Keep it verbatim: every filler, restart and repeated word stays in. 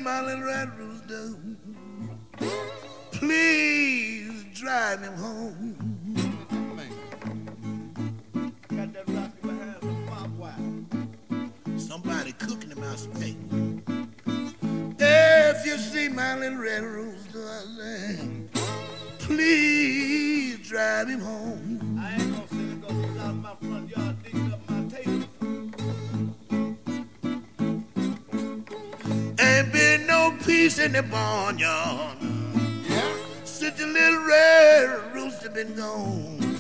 my little red rooster, please drive him home. Got that rocket behind some barbed wire. Somebody cooking him out steak. If you see my little red rooster, please drive him home. I ain't gonna sit and go he's out in my front yard digging up my table. Ain't been no peace in the barnyard Yeah? since the little red rooster been gone.